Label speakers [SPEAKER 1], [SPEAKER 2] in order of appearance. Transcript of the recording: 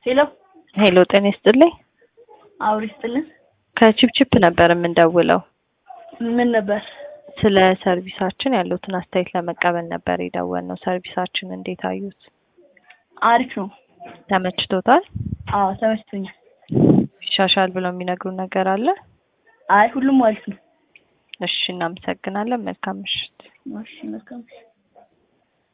[SPEAKER 1] ሄሎ
[SPEAKER 2] ሄሎ ጤና ይስጥልኝ።
[SPEAKER 1] አውሪ ይስጥልኝ።
[SPEAKER 2] ከቺፕቺፕ ነበር የምንደውለው።
[SPEAKER 1] ምን ነበር?
[SPEAKER 2] ስለ ሰርቪሳችን ያሉትን አስተያየት ለመቀበል ነበር የደወልነው። ሰርቪሳችን እንዴት አዩት?
[SPEAKER 1] አሪፍ ነው።
[SPEAKER 2] ተመችቶታል?
[SPEAKER 1] አዎ ተመችቶኛል።
[SPEAKER 2] ይሻሻል ብለው የሚነግሩን ነገር አለ?
[SPEAKER 1] አይ ሁሉም አሪፍ ነው።
[SPEAKER 2] እሺ እናመሰግናለን። መልካም ምሽት።
[SPEAKER 1] እሺ መልካም ምሽት።